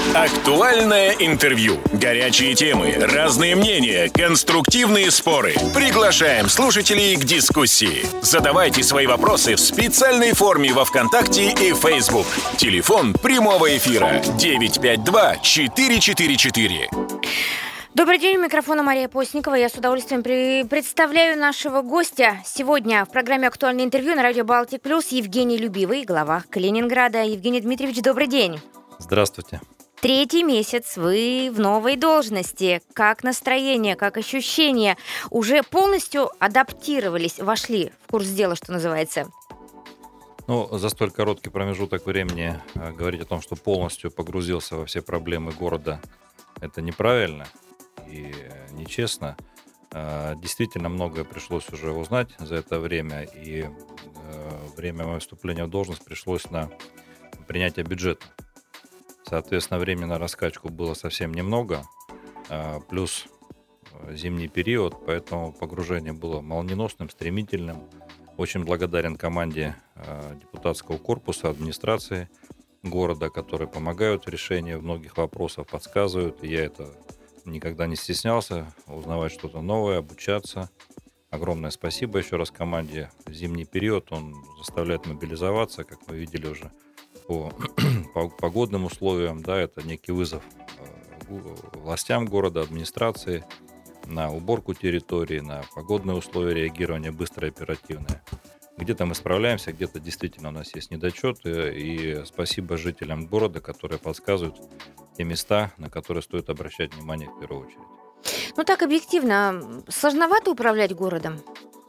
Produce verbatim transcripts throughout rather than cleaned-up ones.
Актуальное интервью, горячие темы, разные мнения, конструктивные споры. Приглашаем слушателей к дискуссии. Задавайте свои вопросы в специальной форме во ВКонтакте и Facebook. Телефон прямого эфира девять пять два четыре четыре четыре. Добрый день, у микрофона Мария Постникова. Я с удовольствием при... представляю нашего гостя. Сегодня в программе «Актуальное интервью» на радио «Балтик Плюс» Евгений Любивый, глава Калининграда. Евгений Дмитриевич, добрый день. Здравствуйте. Третий месяц вы в новой должности. Как настроение, как ощущения? Уже полностью адаптировались, вошли в курс дела, что называется? Ну, за столь короткий промежуток времени э, говорить о том, что полностью погрузился во все проблемы города, это неправильно и нечестно. Э, действительно, многое пришлось уже узнать за это время, и э, время моего вступления в должность пришлось на принятие бюджета. Соответственно, времени на раскачку было совсем немного, плюс зимний период, поэтому погружение было молниеносным, стремительным. Очень благодарен команде депутатского корпуса, администрации города, которые помогают в решении многих вопросов, подсказывают. Я это никогда не стеснялся, узнавать что-то новое, обучаться. Огромное спасибо еще раз команде. Зимний период, он заставляет мобилизоваться, как мы видели уже, по, по погодным условиям, да, это некий вызов властям города, администрации на уборку территории, на погодные условия реагирования быстрое и оперативное. Где-то мы справляемся, где-то действительно у нас есть недочеты, и спасибо жителям города, которые подсказывают те места, на которые стоит обращать внимание в первую очередь. Ну так объективно, сложновато управлять городом?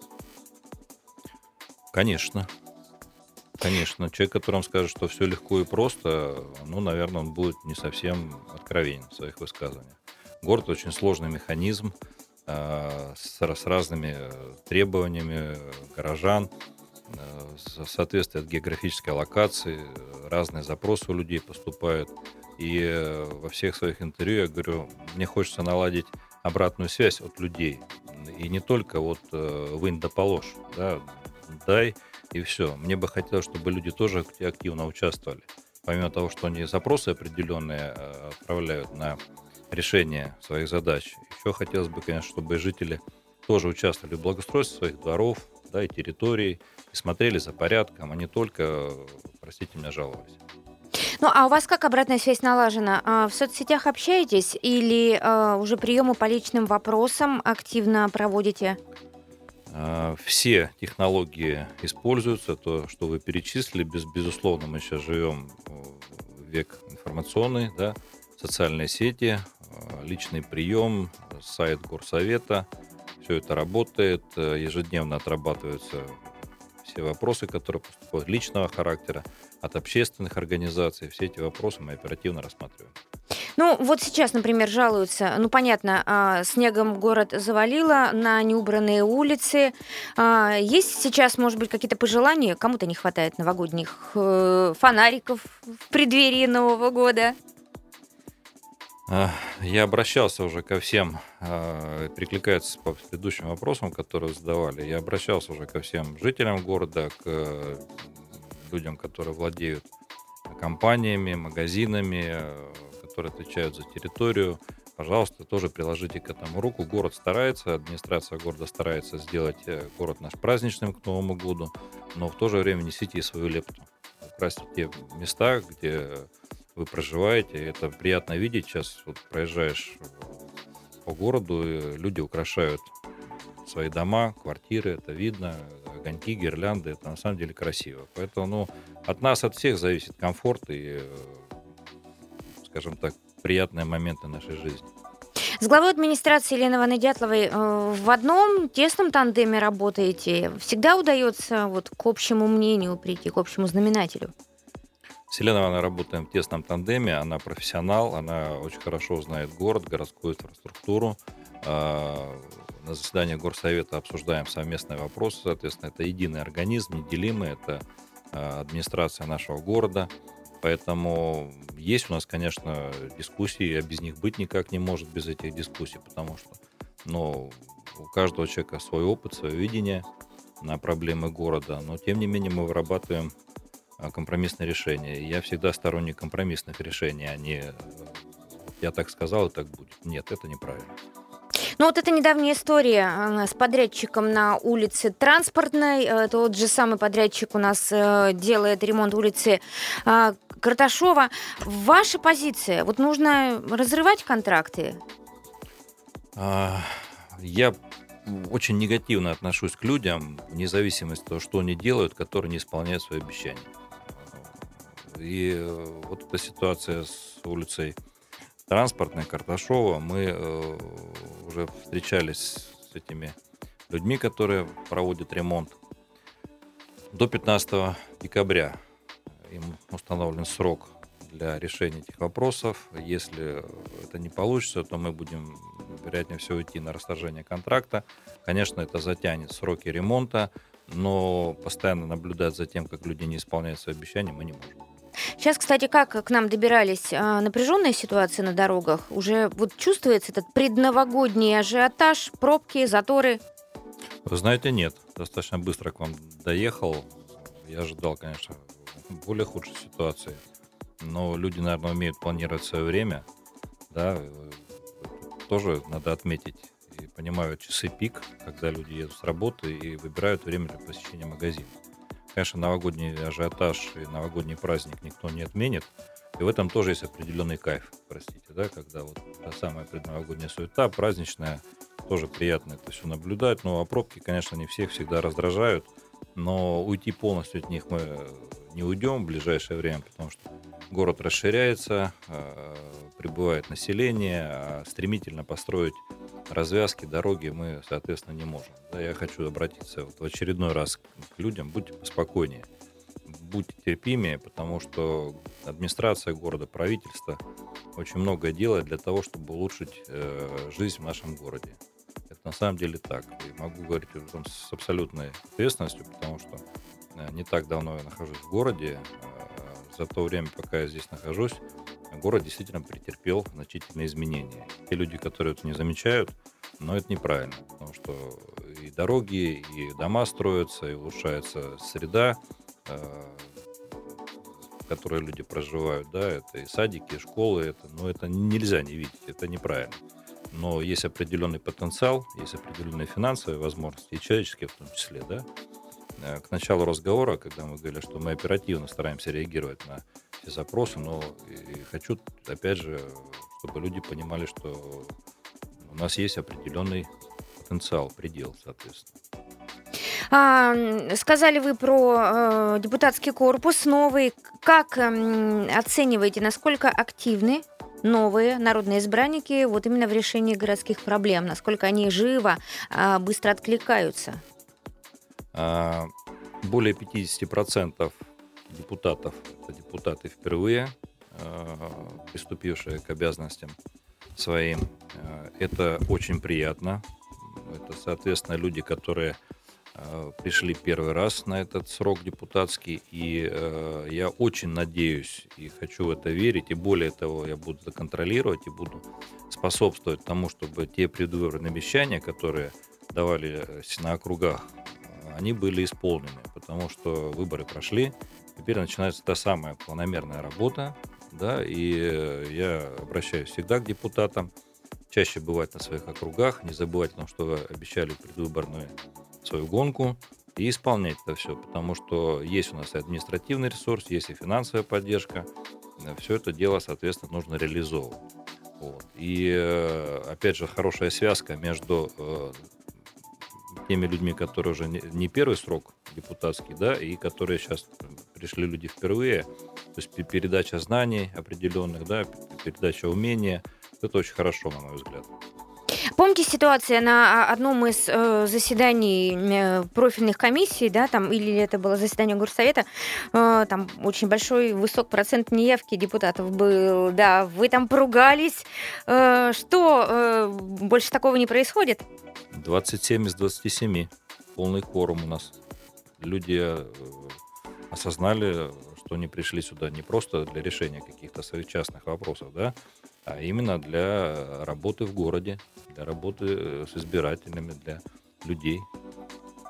Конечно. Конечно, человек, которому скажет, что все легко и просто, ну, наверное, он будет не совсем откровенен в своих высказываниях. Город очень сложный механизм э, с, с разными требованиями горожан, э, в соответствии от географической локации, разные запросы у людей поступают. И э, во всех своих интервью я говорю, мне хочется наладить обратную связь от людей. И не только вот э, вынь да положь, да, дай, и все. Мне бы хотелось, чтобы люди тоже активно участвовали. Помимо того, что они запросы определенные отправляют на решение своих задач, еще хотелось бы, конечно, чтобы жители тоже участвовали в благоустройстве своих дворов, да, и территорий, и смотрели за порядком, а не только, простите меня, жаловались. Ну, а у вас как обратная связь налажена? В соцсетях общаетесь или а, уже приемы по личным вопросам активно проводите? Все технологии используются, то, что вы перечислили, без, безусловно, мы сейчас живем в век информационный, да, социальные сети, личный прием, сайт горсовета, все это работает, ежедневно отрабатываются все вопросы, которые поступают личного характера, от общественных организаций, все эти вопросы мы оперативно рассматриваем. Ну, вот сейчас, например, жалуются, ну, понятно, снегом город завалило, на неубранные улицы. Есть сейчас, может быть, какие-то пожелания? Кому-то не хватает новогодних фонариков в преддверии Нового года? Я обращался уже ко всем, перекликается по предыдущим вопросам, которые задавали, я обращался уже ко всем жителям города, к людям, которые владеют компаниями, магазинами, которые отвечают за территорию. Пожалуйста, тоже приложите к этому руку. Город старается, администрация города старается сделать город наш праздничным к Новому году, но в то же время несите и свою лепту. Украсьте те места, где вы проживаете. Это приятно видеть. Сейчас вот проезжаешь по городу, и люди украшают свои дома, квартиры, это видно, огоньки, гирлянды, это на самом деле красиво. Поэтому ну, от нас, от всех зависит комфорт и, скажем так, приятные моменты нашей жизни. С главой администрации Еленой Ивановной Дятловой в одном тесном тандеме работаете. Всегда удается вот к общему мнению прийти, к общему знаменателю? С Еленой Ивановной работаем в тесном тандеме. Она профессионал, она очень хорошо знает город, городскую инфраструктуру. На заседании горсовета обсуждаем совместные вопросы. Соответственно, это единый организм, неделимый. Это администрация нашего города. Поэтому есть у нас, конечно, дискуссии, а без них быть никак не может, без этих дискуссий, потому что ну, у каждого человека свой опыт, свое видение на проблемы города, но тем не менее мы вырабатываем компромиссное решение. Я всегда сторонник компромиссных решений, а не я так сказал, и так будет. Нет, это неправильно. Ну вот это недавняя история с подрядчиком на улице Транспортной. Это тот же самый подрядчик у нас делает ремонт улицы Карташова. Ваша позиция? Вот нужно разрывать контракты? Я очень негативно отношусь к людям, вне зависимости от того, что они делают, которые не исполняют свои обещания. И вот эта ситуация с улицей Транспортной, Карташова, мы э, уже встречались с этими людьми, которые проводят ремонт. До пятнадцатого декабря им установлен срок для решения этих вопросов. Если это не получится, то мы будем, вероятнее всего, идти на расторжение контракта. Конечно, это затянет сроки ремонта, но постоянно наблюдать за тем, как люди не исполняют свои обещания, мы не можем. Сейчас, кстати, как к нам добирались, напряженная ситуация на дорогах? Уже вот чувствуется этот предновогодний ажиотаж, пробки, заторы? Вы знаете, нет. Достаточно быстро к вам доехал. Я ожидал, конечно, более худшей ситуации. Но люди, наверное, умеют планировать свое время. Да, тоже надо отметить. И понимают часы пик, когда люди едут с работы и выбирают время для посещения магазина. Конечно, новогодний ажиотаж и новогодний праздник никто не отменит. И в этом тоже есть определенный кайф, простите, да, когда вот та самая предновогодняя суета, праздничная, тоже приятно это все наблюдать. Ну, а пробки, конечно, не всех всегда раздражают, но уйти полностью от них мы не уйдем в ближайшее время, потому что город расширяется, прибывает население, а стремительно построить развязки, дороги мы, соответственно, не можем. Да, я хочу обратиться вот в очередной раз к людям. Будьте поспокойнее, будьте терпимее, потому что администрация города, правительство очень многое делает для того, чтобы улучшить э, жизнь в нашем городе. Это на самом деле так. И могу говорить об этом с абсолютной ответственностью, потому что э, не так давно я нахожусь в городе. Э, за то время, пока я здесь нахожусь, город действительно претерпел значительные изменения. Те люди, которые это не замечают, но это неправильно, потому что и дороги, и дома строятся, и улучшается среда, в которой люди проживают, да, это и садики, и школы, это, но это нельзя не видеть, это неправильно. Но есть определенный потенциал, есть определенные финансовые возможности, и человеческие в том числе, да. К началу разговора, когда мы говорили, что мы оперативно стараемся реагировать на все запросы, но и хочу, опять же, чтобы люди понимали, что у нас есть определенный потенциал, предел, соответственно. А, сказали вы про э, депутатский корпус новый. Как э, оцениваете, насколько активны новые народные избранники вот именно в решении городских проблем? Насколько они живо, э, быстро откликаются? Более пятьдесят процентов депутатов – это депутаты впервые, приступившие к обязанностям своим. Это очень приятно. Это, соответственно, люди, которые пришли первый раз на этот срок депутатский. И я очень надеюсь и хочу в это верить. И более того, я буду это контролировать и буду способствовать тому, чтобы те предвыборные обещания, которые давали на округах, они были исполнены, потому что выборы прошли, теперь начинается та самая планомерная работа, да, и я обращаюсь всегда к депутатам, чаще бывать на своих округах, не забывать о том, что вы обещали предвыборную свою гонку, и исполнять это все, потому что есть у нас и административный ресурс, есть и финансовая поддержка, все это дело, соответственно, нужно реализовывать. Вот. И, опять же, хорошая связка между теми людьми, которые уже не первый срок депутатский, да, и которые сейчас пришли люди впервые, то есть передача знаний определенных, да, передача умения, это очень хорошо, на мой взгляд. Помните ситуация на одном из э, заседаний э, профильных комиссий, да, там, или это было заседание горсовета, э, там очень большой, высок процент неявки депутатов был, да, вы там поругались, э, что, э, больше такого не происходит? двадцать семь из двадцати семи, полный кворум у нас. Люди э, осознали, что они пришли сюда не просто для решения каких-то своих частных вопросов, да, а именно для работы в городе, для работы с избирателями, для людей.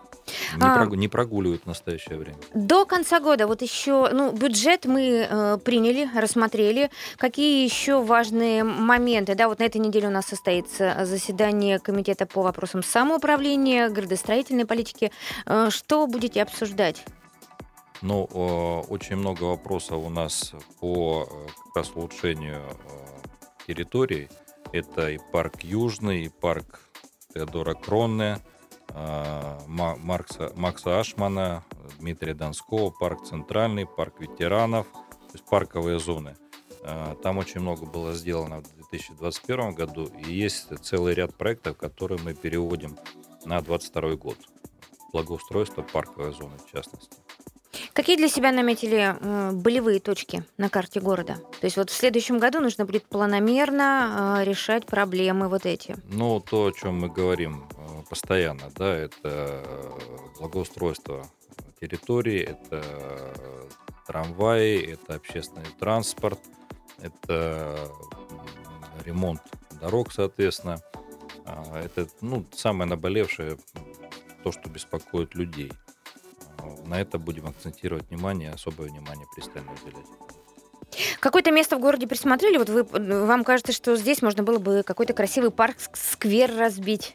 Не, а, прогу- не прогуливают в настоящее время. До конца года вот еще, ну, бюджет мы э, приняли, рассмотрели. Какие еще важные моменты? Да, вот на этой неделе у нас состоится заседание комитета по вопросам самоуправления, градостроительной политики. Э, что будете обсуждать? Ну, э, очень много вопросов у нас по э, как раз улучшению э, территорий. Это и парк Южный, и парк Теодора Кронне, Маркса, Макса Ашмана, Дмитрия Донского, парк Центральный, парк ветеранов, то есть парковые зоны. Там очень много было сделано в две тысячи двадцать первом году, и есть целый ряд проектов, которые мы переводим на двадцать второй год. Благоустройство парковой зоны, в частности. Какие для себя наметили э, болевые точки на карте города? То есть вот в следующем году нужно будет планомерно э, решать проблемы вот эти. Ну, то, о чем мы говорим э, постоянно, да, это благоустройство территории, это трамваи, это общественный транспорт, это ремонт дорог, соответственно. Это, ну, самое наболевшее, то, что беспокоит людей. На это будем акцентировать внимание, особое внимание пристально уделять. Какое-то место в городе присмотрели? Вот вы, вам кажется, что здесь можно было бы какой-то красивый парк, сквер разбить?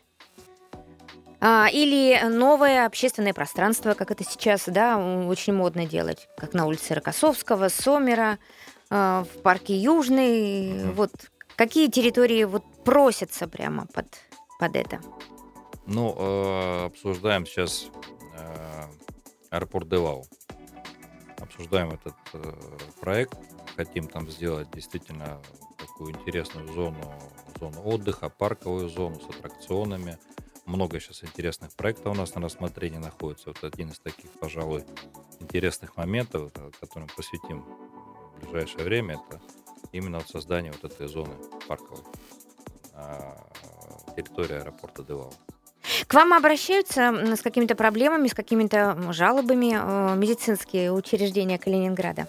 А, или новое общественное пространство, как это сейчас, да, очень модно делать, как на улице Рокоссовского, Сомера, а, в парке Южный. Mm-hmm. Вот какие территории вот просятся прямо под, под это? Ну, э, обсуждаем сейчас э, аэропорт Девау. Обсуждаем этот э, проект. Хотим там сделать действительно такую интересную зону, зону отдыха, парковую зону с аттракционами. Много сейчас интересных проектов у нас на рассмотрении находится. Вот один из таких, пожалуй, интересных моментов, которым посвятим в ближайшее время, это именно вот создание вот этой зоны парковой на территории аэропорта Девау. К вам обращаются с какими-то проблемами, с какими-то жалобами э, медицинские учреждения Калининграда?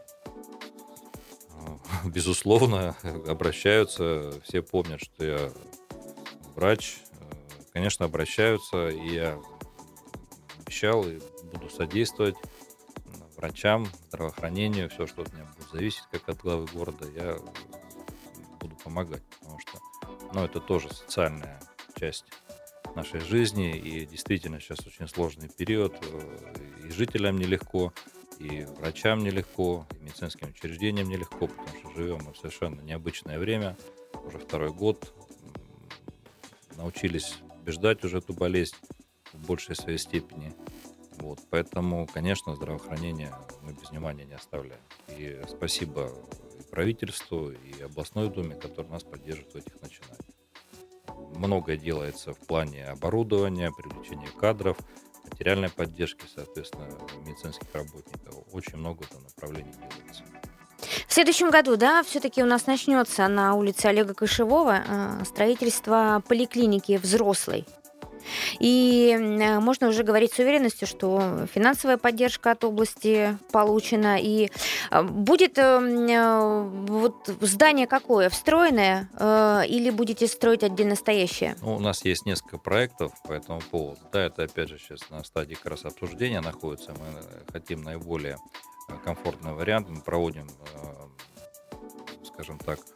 Безусловно, обращаются. Все помнят, что я врач. Конечно, обращаются, и я обещал и буду содействовать врачам, здравоохранению, все, что от меня будет зависеть, как от главы города, я буду помогать, потому что, ну, это тоже социальная часть нашей жизни, и действительно сейчас очень сложный период, и жителям нелегко, и врачам нелегко, и медицинским учреждениям нелегко, потому что живем мы в совершенно необычное время, уже второй год, научились побеждать уже эту болезнь в большей своей степени. Вот, поэтому, конечно, здравоохранение мы без внимания не оставляем. И спасибо и правительству, и областной думе, которые нас поддерживают в этих начинаниях. Многое делается в плане оборудования, привлечения кадров, материальной поддержки, соответственно, медицинских работников. Очень много там направлений делается. В следующем году, да, все-таки у нас начнется на улице Олега Кошевого строительство поликлиники взрослой. И можно уже говорить с уверенностью, что финансовая поддержка от области получена. И будет вот здание какое? Встроенное или будете строить отдельно стоящее? Ну, у нас есть несколько проектов по этому поводу. Да, это опять же сейчас на стадии как раз обсуждения находится. Мы хотим наиболее комфортный вариант. Мы проводим, скажем так,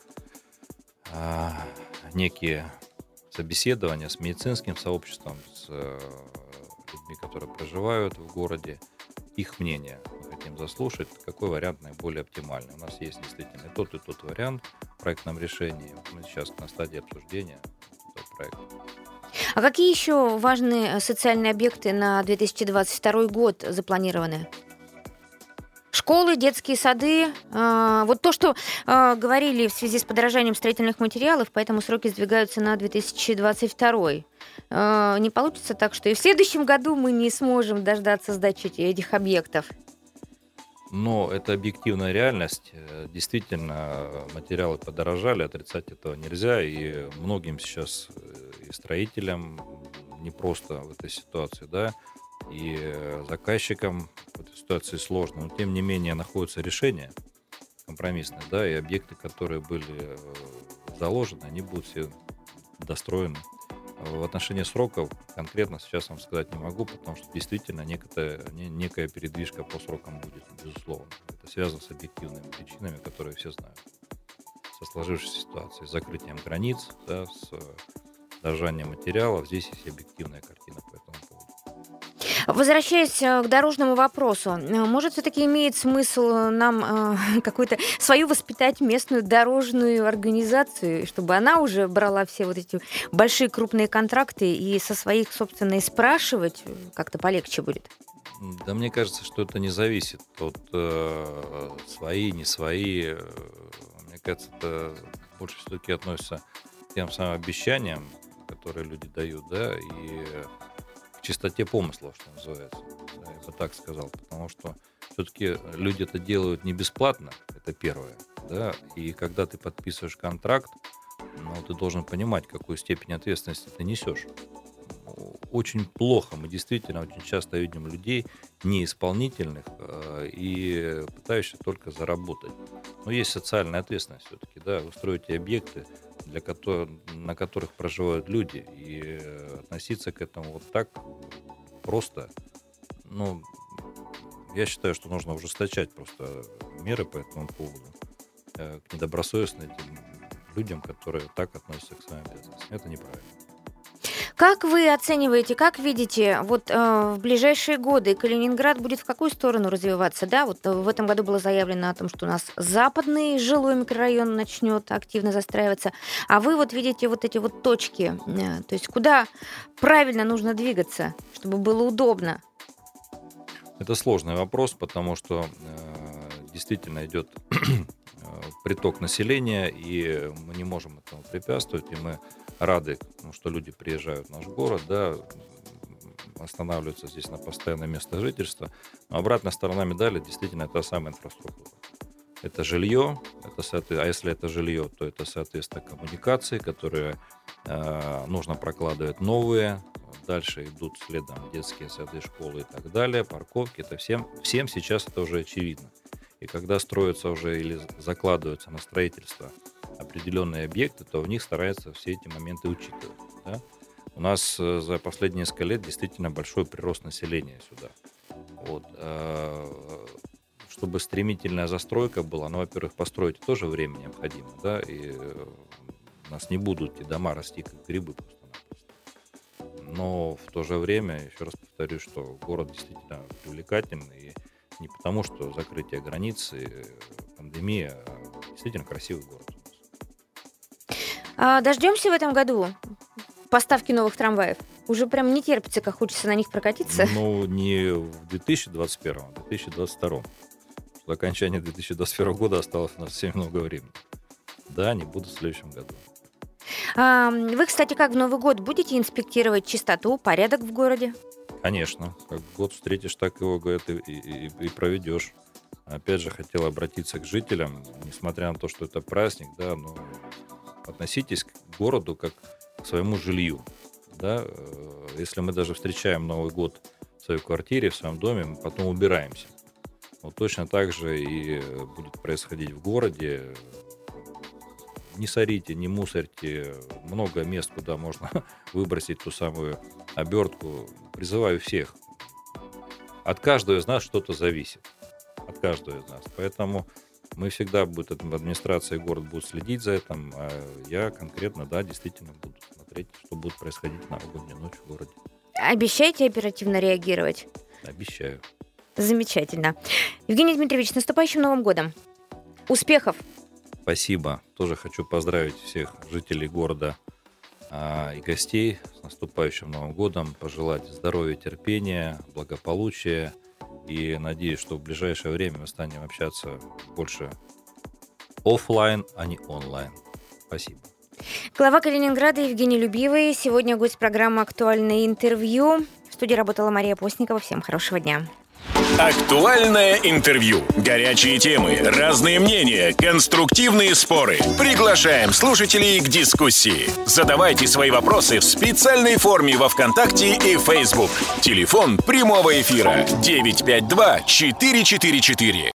некие собеседования с медицинским сообществом, с людьми, которые проживают в городе. Их мнение мы хотим заслушать, какой вариант наиболее оптимальный. У нас есть действительно и тот, и тот вариант в проектном решении. Мы сейчас на стадии обсуждения этого проекта. А какие еще важные социальные объекты на две тысячи двадцать второй год запланированы? Школы, детские сады. Э, вот то, что э, говорили в связи с подорожанием строительных материалов, поэтому сроки сдвигаются на две тысячи двадцать второй. Э, не получится так, что и в следующем году мы не сможем дождаться сдачи этих объектов? Но это объективная реальность. Действительно, материалы подорожали, отрицать этого нельзя. И многим сейчас, и строителям, не просто в этой ситуации, да, и заказчикам в этой ситуации сложно. Но, тем не менее, находятся решения компромиссные, да, и объекты, которые были заложены, они будут все достроены. В отношении сроков конкретно сейчас вам сказать не могу, потому что действительно некая, некая передвижка по срокам будет, безусловно. Это связано с объективными причинами, которые все знают. Со сложившейся ситуацией, с закрытием границ, да, с дорожанием материалов. Здесь есть объективная картина по этому поводу. Возвращаясь к дорожному вопросу, может, все-таки имеет смысл нам э, какую-то свою воспитать местную дорожную организацию, чтобы она уже брала все вот эти большие крупные контракты и со своих, собственно, и спрашивать как-то полегче будет? Да, мне кажется, что это не зависит от э, свои, не свои. Мне кажется, это больше все-таки относится к тем самым обещаниям, которые люди дают, да, и к чистоте помыслов, что называется. Я бы так сказал, потому что все-таки люди это делают не бесплатно, это первое, да, и когда ты подписываешь контракт, ну, ты должен понимать, какую степень ответственности ты несешь. Очень плохо, мы действительно очень часто видим людей неисполнительных э, и пытающихся только заработать. Но есть социальная ответственность все-таки, да, вы строите объекты, для которых, на которых проживают люди, и относиться к этому вот так просто, ну, я считаю, что нужно ужесточать просто меры по этому поводу э, к недобросовестным людям, которые так относятся к своим обязанностям. Это неправильно. Как вы оцениваете, как видите, вот э, в ближайшие годы Калининград будет в какую сторону развиваться? Да, вот в этом году было заявлено о том, что у нас западный жилой микрорайон начнет активно застраиваться. А вы вот видите вот эти вот точки, э, то есть куда правильно нужно двигаться, чтобы было удобно? Это сложный вопрос, потому что э, действительно идет приток населения, и мы не можем этому препятствовать, и мы рады, что люди приезжают в наш город, да, останавливаются здесь на постоянное место жительства. Но обратная сторона медали действительно это самая инфраструктура. Это жилье, это, а если это жилье, то это, соответственно, коммуникации, которые э, нужно прокладывать новые. Дальше идут следом детские сады, школы и так далее, парковки. Это всем, всем сейчас это уже очевидно. И когда строятся уже или закладываются на строительство определенные объекты, то в них стараются все эти моменты учитывать. Да? У нас за последние несколько лет действительно большой прирост населения сюда. Вот. Чтобы стремительная застройка была, ну, во-первых, построить тоже время необходимо, да, и у нас не будут эти дома расти как грибы просто-напросто. Но в то же время, еще раз повторю, что город действительно привлекательный, и не потому, что закрытие границ и пандемия, а действительно красивый город. А дождемся в этом году поставки новых трамваев? Уже прям не терпится, как хочется на них прокатиться. Ну, не в две тысячи двадцать первом, а в две тысячи двадцать втором. До окончания две тысячи двадцать первого года осталось у нас совсем много времени. Да, не буду в следующем году. А, вы, кстати, как в Новый год будете инспектировать чистоту, порядок в городе? Конечно. Как год встретишь, так его, говорят, и, и, и проведешь. Опять же, хотел обратиться к жителям, несмотря на то, что это праздник, да, но относитесь к городу как к своему жилью. Да? Если мы даже встречаем Новый год в своей квартире, в своем доме, мы потом убираемся. Вот точно так же и будет происходить в городе. Не сорите, не мусорьте. Много мест, куда можно выбросить ту самую обертку. Призываю всех. От каждого из нас что-то зависит. От каждого из нас. Поэтому мы всегда, будет, администрация и город будут следить за этим. А я конкретно, да, действительно буду смотреть, что будет происходить в новогоднюю ночь в городе. Обещаете оперативно реагировать? Обещаю. Замечательно. Евгений Дмитриевич, с наступающим Новым годом. Успехов! Спасибо. Тоже хочу поздравить всех жителей города а, и гостей с наступающим Новым годом. Пожелать здоровья, терпения, благополучия. И надеюсь, что в ближайшее время мы станем общаться больше офлайн, а не онлайн. Спасибо. Глава Калининграда Евгений Любивый. Сегодня гость программы «Актуальное интервью». В студии работала Мария Постникова. Всем хорошего дня. Актуальное интервью. Горячие темы, разные мнения, конструктивные споры. Приглашаем слушателей к дискуссии. Задавайте свои вопросы в специальной форме во ВКонтакте и Facebook. Телефон прямого эфира девять пять два четыре четыре четыре.